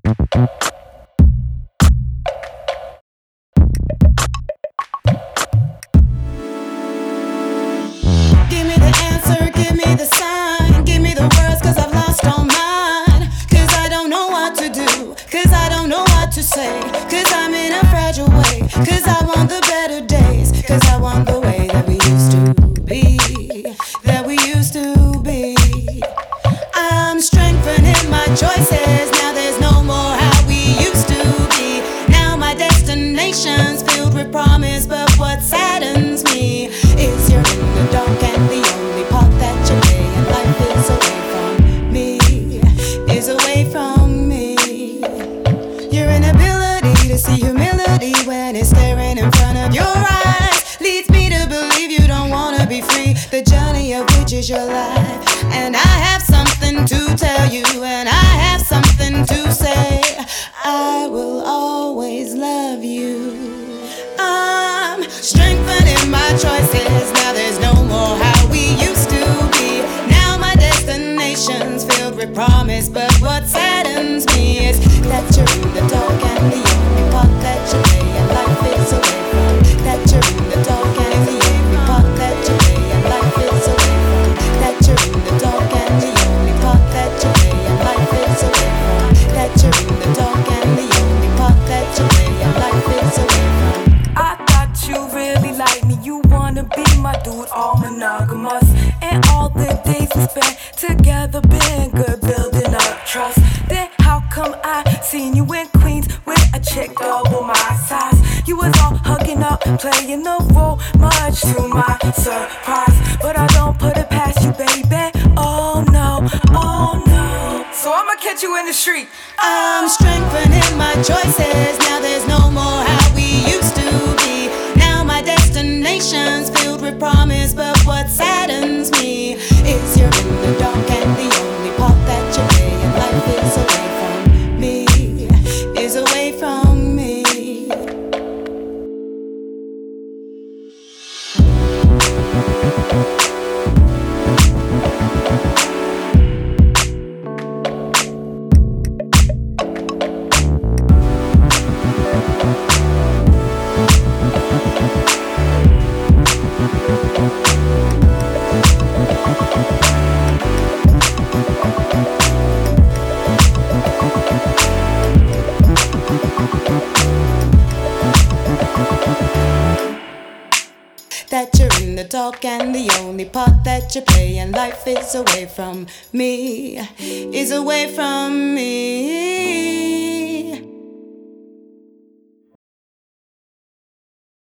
Give me the answer, give me the sign, give me the words, cause I've lost all mine. Cause I don't know what to do, cause I don't know what to say, cause I'm in a fragile way, cause I want the better days, cause I want the way that we used to be, that we used to be. I'm strengthening my choices, now there's no more how we used to be. Now my destination's filled with promise, but what saddens me is you're in the dark and the only part that you play in life is away from me, is away from me. Your inability to see humility when it's staring in front of your eyes leads me to believe you don't wanna be free, the journey of which is your life. And I have something to tell you, and I have something to say. I will always love you. I'm strengthening my choices, now there's no more how we used to be. Now my destination's filled with promise, but what saddens me is that you're in the dark and the only part that you play in life is away from. That you're in the dark and the only part that you play in life is away from. That you're in the dark and the only part that you play in life is away from. That you're in the dark and the only part that you play in life is away from. I thought you really like me, you wanna be my dude, all monogamous. And all the days we spent together been good, building up trust. Then how come I seen you in Queens with a chick double my size? You was all hugging up, playing the role, much to my surprise. But I don't put it past you, baby, oh no, oh no. So I'ma catch you in the street. I'm strengthening my choices, now there's no more how we used to be. Now my destination's filled with promise, but what saddens me is you're in the dark and the only part that you play in life is away from me, is away from me. That you're in the dark and the only part that you play in life is away from me, is away from me.